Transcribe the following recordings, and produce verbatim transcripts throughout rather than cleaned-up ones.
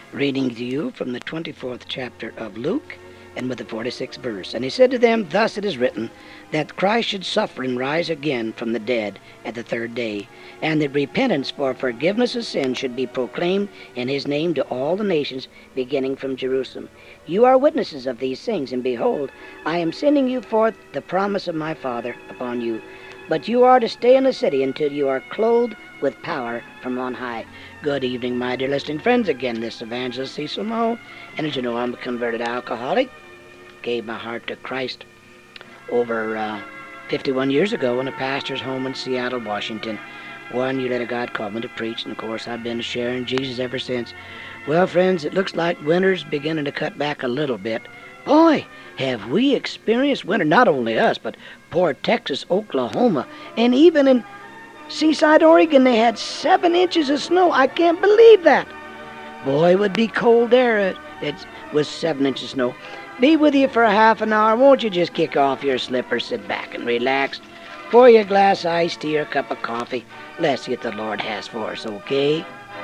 reading to you from the twenty-fourth chapter of Luke, and with the forty-sixth verse. And he said to them, Thus it is written, that Christ should suffer and rise again from the dead at the third day, and that repentance for forgiveness of sins should be proclaimed in his name to all the nations, beginning from Jerusalem. You are witnesses of these things, and behold, I am sending you forth the promise of my Father upon you. But you are to stay in the city until you are clothed with power from on high. Good evening, my dear listening friends. Again, this is Evangelist Cecil Moe, and as you know, I'm a converted alcoholic. Gave my heart to Christ over uh, fifty-one years ago in a pastor's home in Seattle, Washington. One year later, God called me to preach, and of course, I've been sharing Jesus ever since. Well, friends, it looks like winter's beginning to cut back a little bit. Boy, have we experienced winter, not only us, but poor Texas, Oklahoma, and even in Seaside, Oregon, they had seven inches of snow. I can't believe that. Boy, it would be cold there. It, it was seven inches of snow. Be with you for a half an hour. Won't you just kick off your slippers, sit back and relax, pour you a glass of iced tea or a cup of coffee. Let's see what the Lord has for us, okay?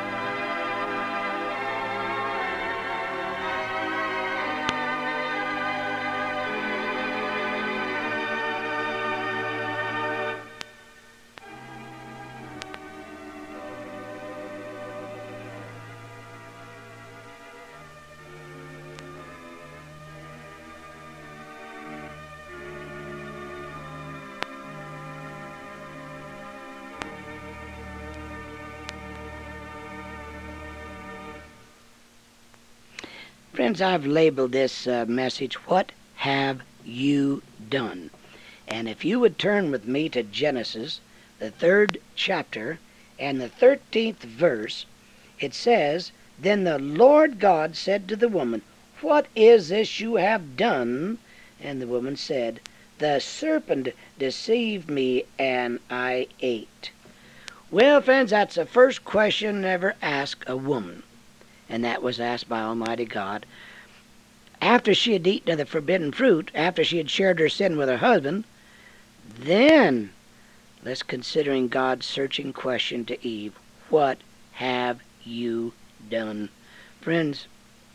Friends, I've labeled this uh, message, What Have You Done? And if you would turn with me to Genesis, the third chapter, and the thirteenth verse, it says, Then the Lord God said to the woman, What is this you have done? And the woman said, The serpent deceived me, and I ate. Well, friends, that's the first question ever asked a woman. And that was asked by Almighty God. After she had eaten of the forbidden fruit, after she had shared her sin with her husband, then let's considering God's searching question to Eve, What have you done? Friends,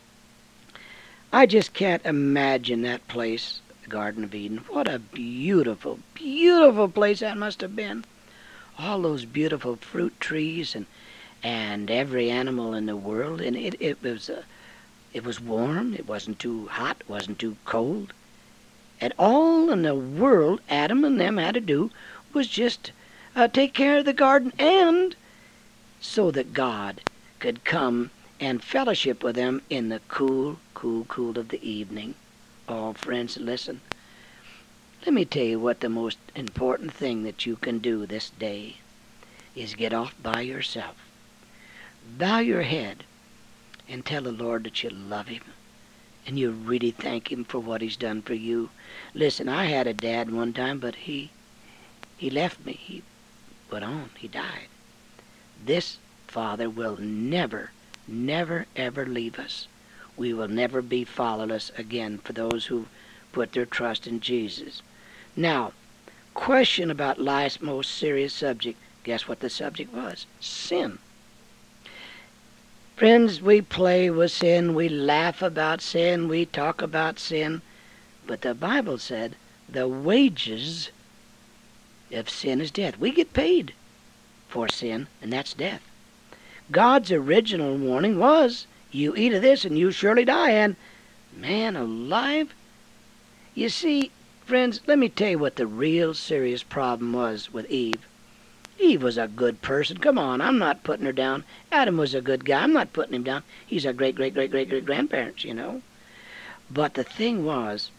I just can't imagine that place, the Garden of Eden. What a beautiful, beautiful place that must have been. All those beautiful fruit trees and and every animal in the world, and it, it was uh, it was warm, it wasn't too hot, it wasn't too cold. And all in the world Adam and them had to do was just uh, take care of the garden, and so that God could come and fellowship with them in the cool, cool, cool of the evening. Oh, friends, listen. Let me tell you what the most important thing that you can do this day is get off by yourself. Bow your head and tell the Lord that you love him and you really thank him for what he's done for you. Listen, I had a dad one time, but he he left me. He went on. He died. This Father will never, never, ever leave us. We will never be fatherless again for those who put their trust in Jesus. Now, question about life's most serious subject. Guess what the subject was? Sin. Friends, we play with sin, we laugh about sin, we talk about sin, but the Bible said the wages of sin is death. We get paid for sin, and that's death. God's original warning was, you eat of this and you surely die, and man alive. You see, friends, let me tell you what the real serious problem was with Eve. Eve was a good person. Come on, I'm not putting her down. Adam was a good guy. I'm not putting him down. He's our great, great, great, great, great grandparents, you know. But the thing was,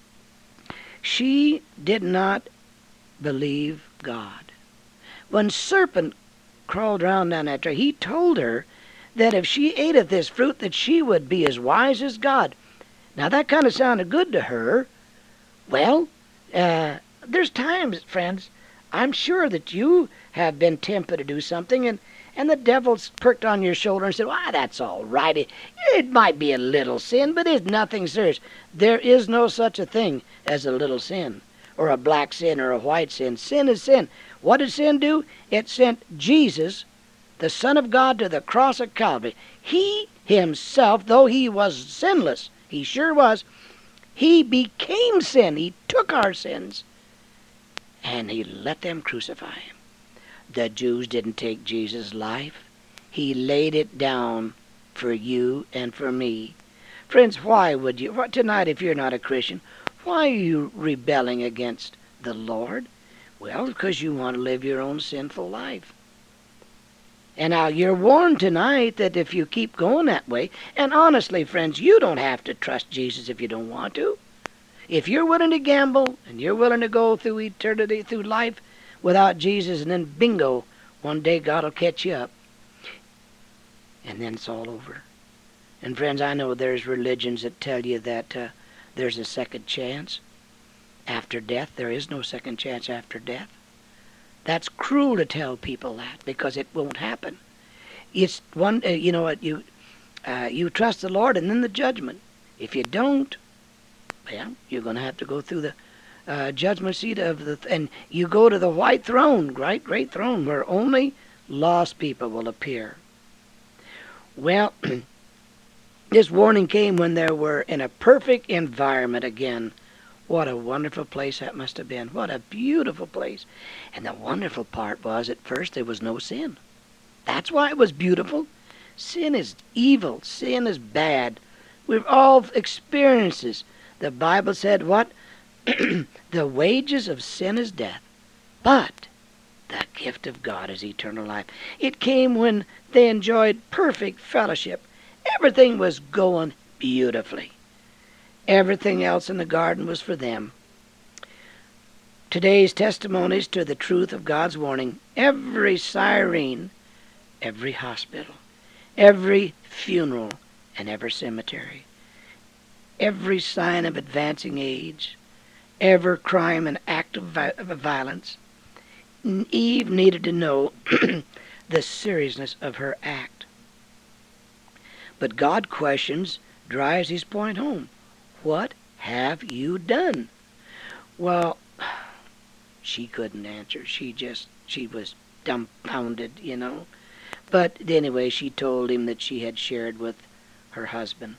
she did not believe God. When serpent crawled around down that tree, he told her that if she ate of this fruit, that she would be as wise as God. Now that kind of sounded good to her. Well, uh, there's times, friends, I'm sure that you have been tempted to do something, and, and the devil's perked on your shoulder and said, why, that's all right. It, it might be a little sin, but it's nothing serious. There is no such a thing as a little sin, or a black sin, or a white sin. Sin is sin. What did sin do? It sent Jesus, the Son of God, to the cross of Calvary. He himself, though he was sinless, he sure was, he became sin. He took our sins and he let them crucify him. The Jews didn't take Jesus' life. He laid it down for you and for me. Friends, why would you, tonight if you're not a Christian, why are you rebelling against the Lord? Well, because you want to live your own sinful life. And now you're warned tonight that if you keep going that way, and honestly, friends, you don't have to trust Jesus if you don't want to. If you're willing to gamble and you're willing to go through eternity, through life without Jesus, and then bingo, one day God will catch you up. And then it's all over. And friends, I know there's religions that tell you that uh, there's a second chance after death. There is no second chance after death. That's cruel to tell people that, because it won't happen. It's one, uh, you know what, you uh, you trust the Lord and then the judgment. If you don't, well, you're going to have to go through the uh, judgment seat of the, and you go to the white throne, right, great throne, where only lost people will appear. Well, this warning came when they were in a perfect environment again. What a wonderful place that must have been. What a beautiful place. And the wonderful part was, at first there was no sin. That's why it was beautiful. Sin is evil. Sin is bad. We've all experienced this. The Bible said what? The wages of sin is death, but the gift of God is eternal life. It came when they enjoyed perfect fellowship. Everything was going beautifully. Everything else in the garden was for them. Today's testimonies to the truth of God's warning. Every siren, every hospital, every funeral, and every cemetery. Every sign of advancing age, every crime and act of, vi- of violence. Eve needed to know the seriousness of her act. But God questions, drives his point home. What have you done? Well, she couldn't answer. She just, she was dumbfounded, you know. But anyway, she told him that she had shared with her husband.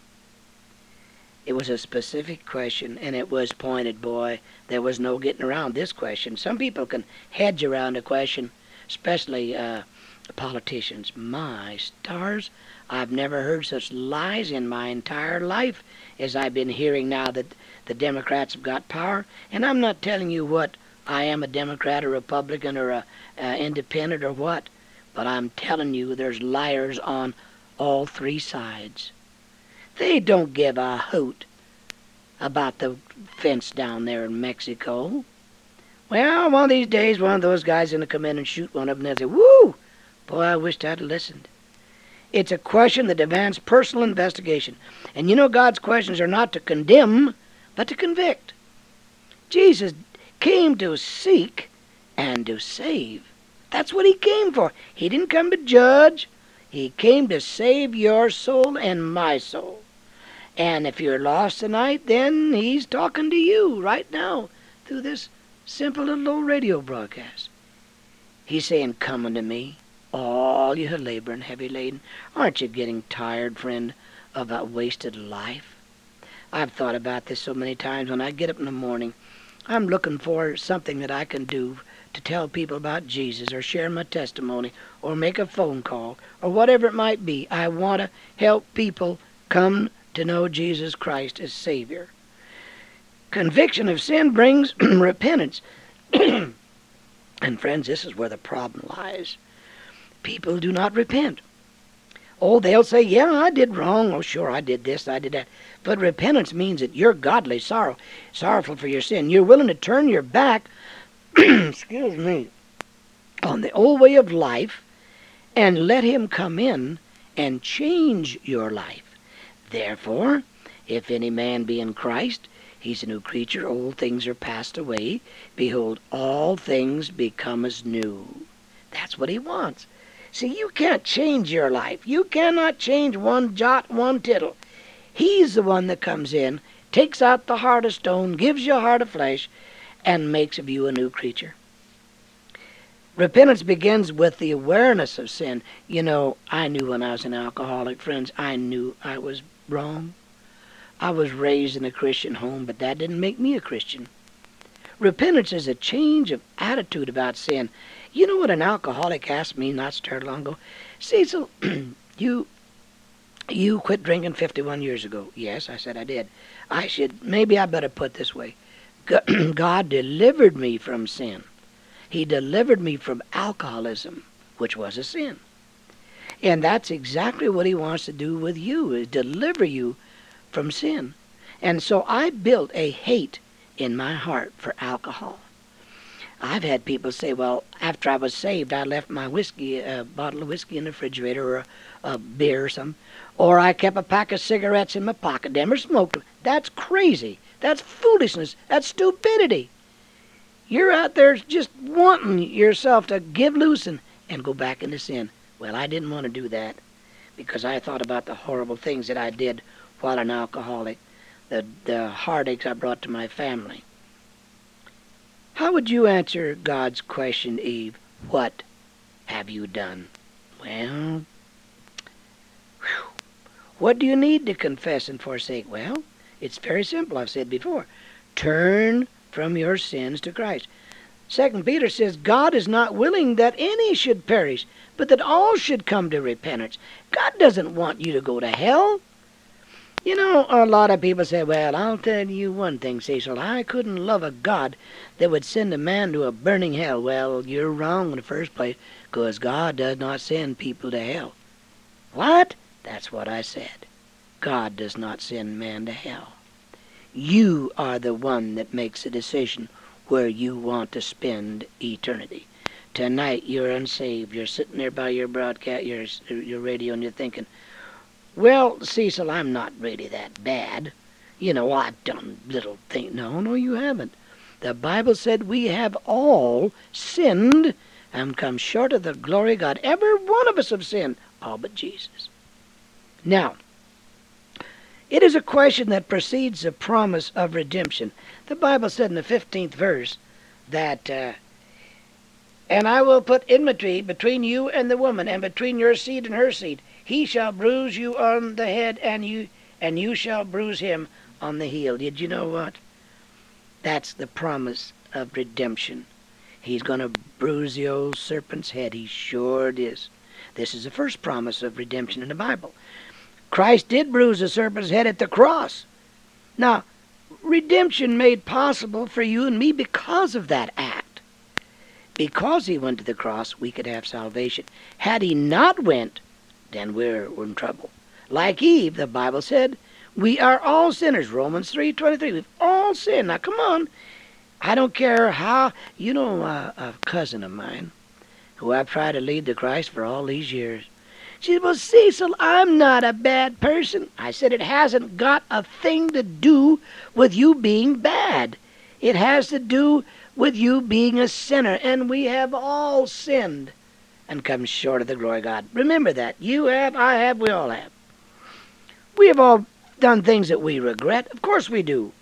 It was a specific question, and it was pointed, boy. There was no getting around this question. Some people can hedge around a question, especially uh, politicians. My stars, I've never heard such lies in my entire life as I've been hearing now that the Democrats have got power. And I'm not telling you what I am, a Democrat or Republican or a uh, independent or what, but I'm telling you there's liars on all three sides. They don't give a hoot about the fence down there in Mexico. Well, one of these days, one of those guys is going to come in and shoot one of them, and they'll say, woo, boy, I wished I'd listened. It's a question that demands personal investigation. And you know God's questions are not to condemn, but to convict. Jesus came to seek and to save. That's what he came for. He didn't come to judge. He came to save your soul and my soul. And if you're lost tonight, then he's talking to you right now through this simple little old radio broadcast. He's saying, come unto me, all you who labor and heavy laden. Aren't you getting tired, friend, of a wasted life? I've thought about this so many times. When I get up in the morning, I'm looking for something that I can do to tell people about Jesus or share my testimony or make a phone call or whatever it might be. I want to help people come to know Jesus Christ as Savior. Conviction of sin brings repentance. And friends, this is where the problem lies. People do not repent. Oh, they'll say, yeah, I did wrong. Oh, sure, I did this, I did that. But repentance means that you're godly sorrow, sorrowful for your sin. You're willing to turn your back, excuse me, on the old way of life and let him come in and change your life. Therefore, if any man be in Christ, he's a new creature. Old things are passed away. Behold, all things become as new. That's what he wants. See, you can't change your life. You cannot change one jot, one tittle. He's the one that comes in, takes out the heart of stone, gives you a heart of flesh, and makes of you a new creature. Repentance begins with the awareness of sin. You know, I knew when I was an alcoholic, friends, I knew I was wrong. I was raised in a Christian home, but that didn't make me a Christian. Repentance is a change of attitude about sin. You know what an alcoholic asked me not so long ago? Cecil, you you quit drinking fifty-one years ago. Yes, I said I did. I should, maybe I better put it this way. God delivered me from sin. He delivered me from alcoholism, which was a sin. And that's exactly what he wants to do with you, is deliver you from sin. And so I built a hate in my heart for alcohol. I've had people say, well, after I was saved, I left my whiskey, a bottle of whiskey in the refrigerator, or a, a beer or something, or I kept a pack of cigarettes in my pocket, never smoked them. That's crazy. That's foolishness. That's stupidity. You're out there just wanting yourself to give loose and, and go back into sin. Well, I didn't want to do that because I thought about the horrible things that I did while an alcoholic, the, the heartaches I brought to my family. How would you answer God's question, Eve? What have you done? Well, whew, what do you need to confess and forsake? Well, it's very simple, I've said before. Turn from your sins to Christ. Second Peter says, God is not willing that any should perish, but that all should come to repentance. God doesn't want you to go to hell. You know, a lot of people say, well, I'll tell you one thing, Cecil. I couldn't love a God that would send a man to a burning hell. Well, you're wrong in the first place, because God does not send people to hell. What? That's what I said. God does not send man to hell. You are the one that makes a decision where you want to spend eternity. Tonight, you're unsaved. You're sitting there by your broadcast, your, your radio, and you're thinking, well, Cecil, I'm not really that bad. You know, I've done little things. No, no, you haven't. The Bible said we have all sinned and come short of the glory of God. Every one of us have sinned, all but Jesus. Now, it is a question that precedes the promise of redemption. The Bible said in the fifteenth verse that, uh, and I will put enmity between you and the woman, and between your seed and her seed. He shall bruise you on the head, and you and you shall bruise him on the heel. Did you know what? That's the promise of redemption. He's going to bruise the old serpent's head. He sure is. This is the first promise of redemption in the Bible. Christ did bruise the serpent's head at the cross. Now, redemption made possible for you and me because of that act. Because he went to the cross, we could have salvation. Had he not went, then we're, we're in trouble. Like Eve, the Bible said, we are all sinners. Romans three twenty-three. We've all sinned. Now, come on. I don't care how. You know, uh, a cousin of mine, who I've tried to lead to Christ for all these years, she said, well, Cecil, I'm not a bad person. I said, it hasn't got a thing to do with you being bad. It has to do with you being a sinner. And we have all sinned and come short of the glory of God. Remember that. You have, I have, we all have. We have all done things that we regret. Of course we do.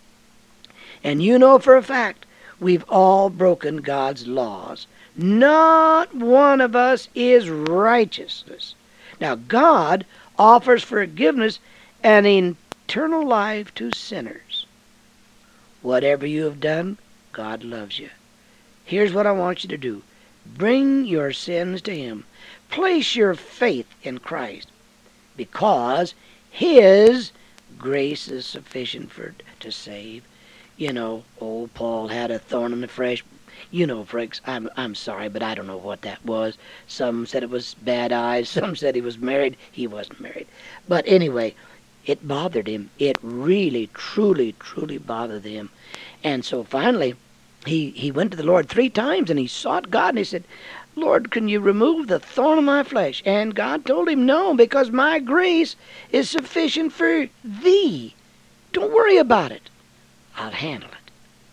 And you know for a fact, we've all broken God's laws. Not one of us is righteousness. Now, God offers forgiveness and eternal life to sinners. Whatever you have done, God loves you. Here's what I want you to do. Bring your sins to him. Place your faith in Christ, because his grace is sufficient for to save. You know, old Paul had a thorn in the flesh. You know, Franks, I'm I'm sorry, but I don't know what that was. Some said it was bad eyes. Some said he was married. He wasn't married. But anyway, it bothered him. It really, truly, truly bothered him. And so finally, he, he went to the Lord three times, and he sought God, and he said, Lord, can you remove the thorn of my flesh? And God told him, no, because my grace is sufficient for thee. Don't worry about it. I'll handle it.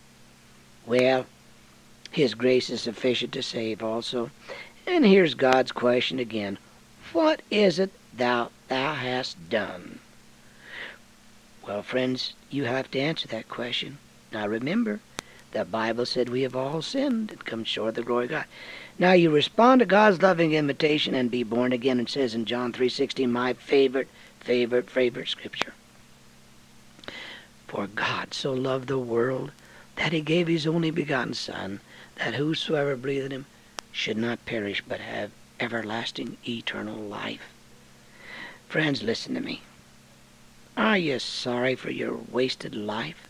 Well, his grace is sufficient to save also. And here's God's question again. What is it thou thou hast done? Well, friends, you have to answer that question. Now remember, The Bible said we have all sinned and come short of the glory of God. Now you respond to God's loving invitation and be born again. It says in John three sixteen, my favorite, favorite, favorite scripture. For God so loved the world that he gave his only begotten Son, that whosoever believeth in him should not perish but have everlasting eternal life. Friends, listen to me. Are you sorry for your wasted life?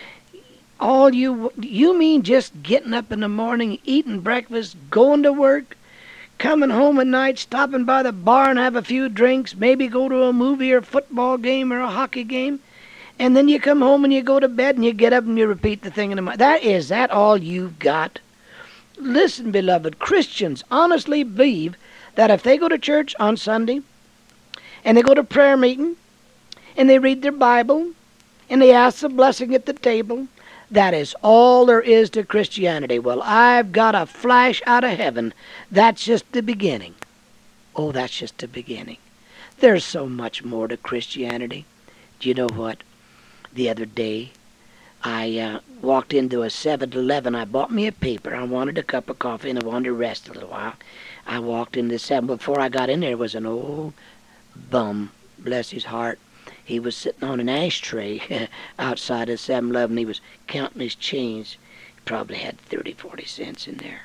All you you mean just getting up in the morning, eating breakfast, going to work, coming home at night, stopping by the bar and have a few drinks, maybe go to a movie or a football game or a hockey game, and then you come home and you go to bed and you get up and you repeat the thing in the mind. That is that all you've got? Listen, beloved, Christians honestly believe that if they go to church on Sunday and they go to prayer meeting and they read their Bible and they ask the blessing at the table, that is all there is to Christianity. Well, I've got a flash out of heaven. That's just the beginning. Oh, that's just the beginning. There's so much more to Christianity. Do you know what? The other day, I uh, walked into a seven eleven. I bought me a paper. I wanted a cup of coffee and I wanted to rest a little while. I walked into the seven. Before I got in there was an old bum, bless his heart. He was sitting on an ashtray outside of seven eleven. He was counting his change. He probably had thirty, forty cents in there.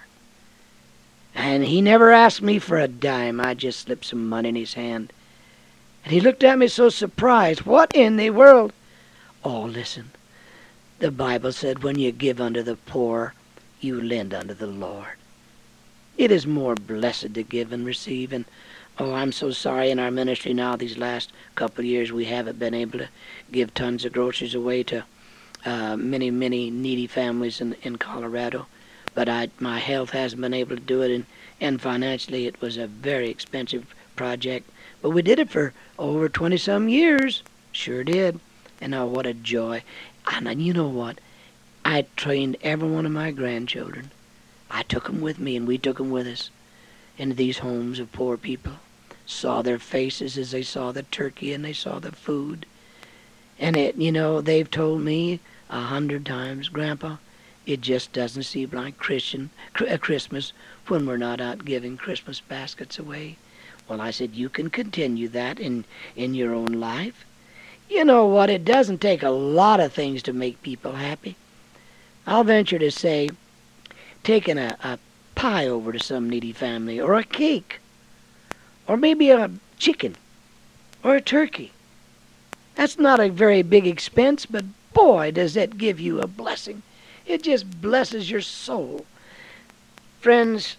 And he never asked me for a dime. I just slipped some money in his hand. And he looked at me so surprised. What in the world? Oh, listen. The Bible said, when you give unto the poor, you lend unto the Lord. It is more blessed to give and receive. And, oh, I'm so sorry in our ministry now, these last couple of years, we haven't been able to give tons of groceries away to uh, many, many needy families in, in Colorado. But I, my health hasn't been able to do it, and, and financially it was a very expensive project. But we did it for over twenty-some years. Sure did. And oh, what a joy. And you know what? I trained every one of my grandchildren. I took them with me, and we took them with us into these homes of poor people. Saw their faces as they saw the turkey and they saw the food. And it, you know, they've told me a hundred times, Grandpa, it just doesn't seem like Christian a Christmas when we're not out giving Christmas baskets away. Well, I said, you can continue that in, in your own life. You know what? It doesn't take a lot of things to make people happy. I'll venture to say, taking a, a pie over to some needy family, or a cake, or maybe a chicken, or a turkey. That's not a very big expense, but boy, does that give you a blessing. It just blesses your soul. Friends,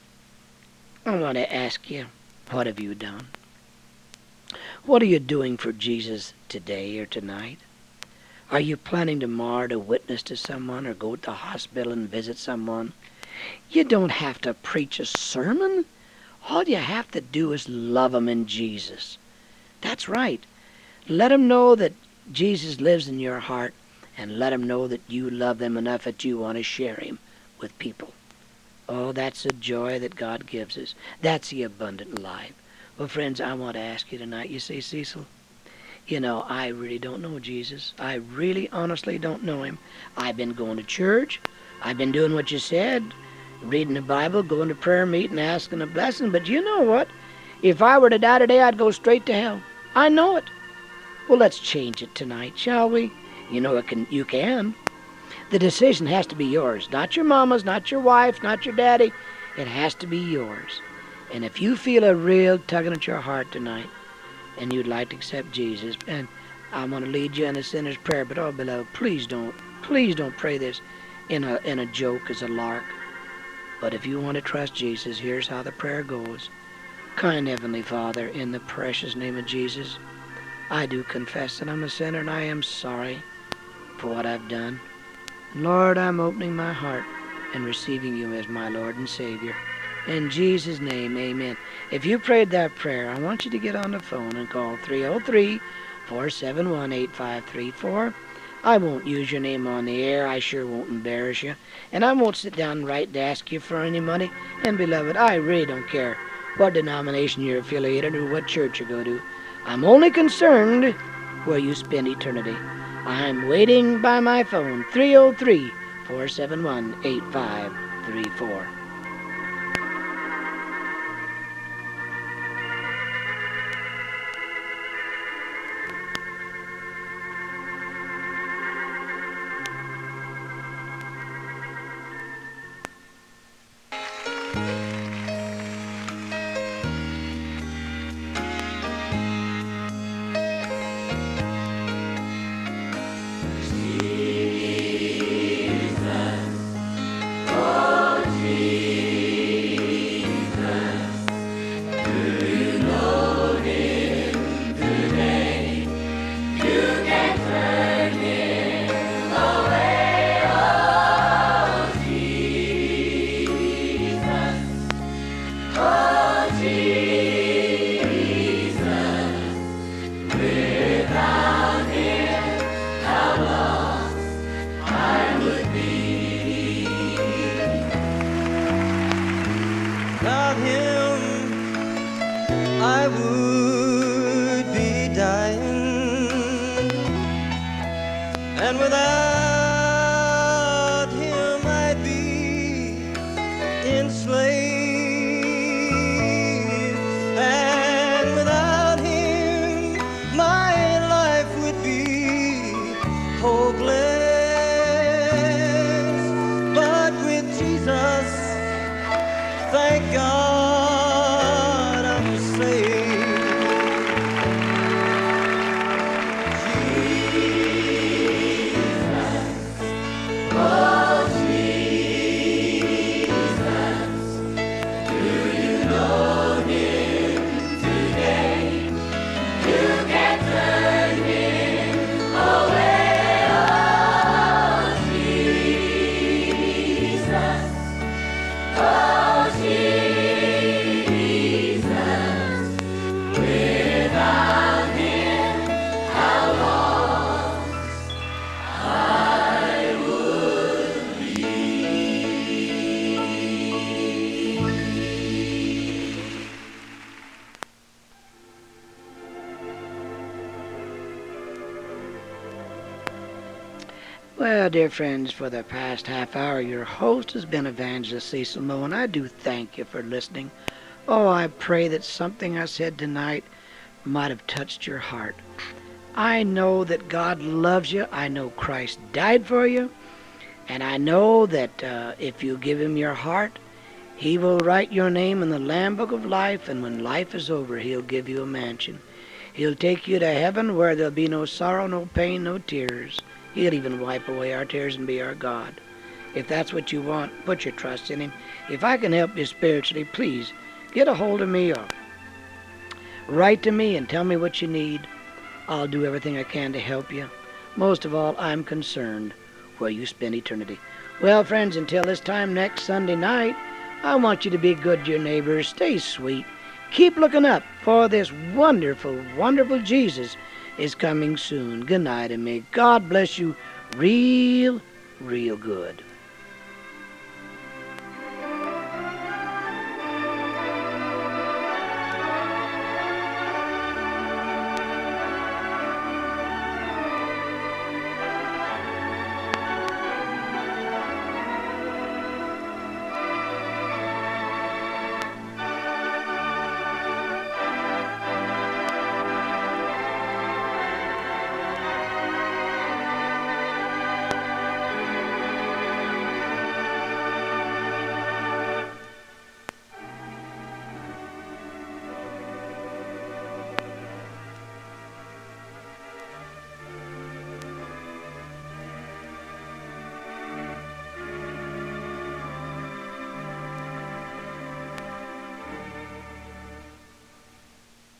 I want to ask you, what have you done? What are you doing for Jesus today or tonight? Are you planning tomorrow to witness to someone or go to the hospital and visit someone? You don't have to preach a sermon. All you have to do is love them in Jesus. That's right. Let them know that Jesus lives in your heart, and let them know that you love them enough that you want to share him with people. Oh, that's the joy that God gives us. That's the abundant life. Well, friends, I want to ask you tonight, you say, Cecil, you know, I really don't know Jesus. I really, honestly don't know him. I've been going to church. I've been doing what you said, reading the Bible, going to prayer meeting, asking a blessing. But you know what? If I were to die today, I'd go straight to hell. I know it. Well, let's change it tonight, shall we? You know, it can. You can. The decision has to be yours. Not your mama's, not your wife, not your daddy. It has to be yours. And if you feel a real tugging at your heart tonight, and you'd like to accept Jesus, and I'm going to lead you in a sinner's prayer, but oh, beloved, please don't, please don't pray this in a in a joke as a lark. But if you want to trust Jesus, here's how the prayer goes. Kind Heavenly Father, in the precious name of Jesus, I do confess that I'm a sinner, and I am sorry for what I've done. Lord, I'm opening my heart and receiving you as my Lord and Savior. In Jesus' name, amen. If you prayed that prayer, I want you to get on the phone and call three oh three, four seven one, eight five three four. I won't use your name on the air. I sure won't embarrass you. And I won't sit down and write to ask you for any money. And beloved, I really don't care what denomination you're affiliated or what church you go to. I'm only concerned where you spend eternity. I'm waiting by my phone, three oh three, four seven one, eight five three four. Without him, I would be dying, and without him, I'd be enslaved, and without him, my life would be hopeless. But with Jesus, thank God I'm saved. Jesus, oh Jesus, do you know him today? You can turn him away, oh Jesus, oh Jesus, without him, how lost I would be. Well, dear friends, for the past half hour, your host has been Evangelist Cecil Moe, and I do thank you for listening. Oh, I pray that something I said tonight might have touched your heart. I know that God loves you. I know Christ died for you. And I know that uh, if you give him your heart, he will write your name in the Lamb Book of Life, and when life is over, he'll give you a mansion. He'll take you to heaven where there'll be no sorrow, no pain, no tears. He'll even wipe away our tears and be our God. If that's what you want, put your trust in him. If I can help you spiritually, please get a hold of me or write to me and tell me what you need. I'll do everything I can to help you. Most of all, I'm concerned where you spend eternity. Well, friends, until this time next Sunday night, I want you to be good to your neighbors. Stay sweet. Keep looking up, for this wonderful, wonderful Jesus is coming soon. Good night, and may God bless you real, real good.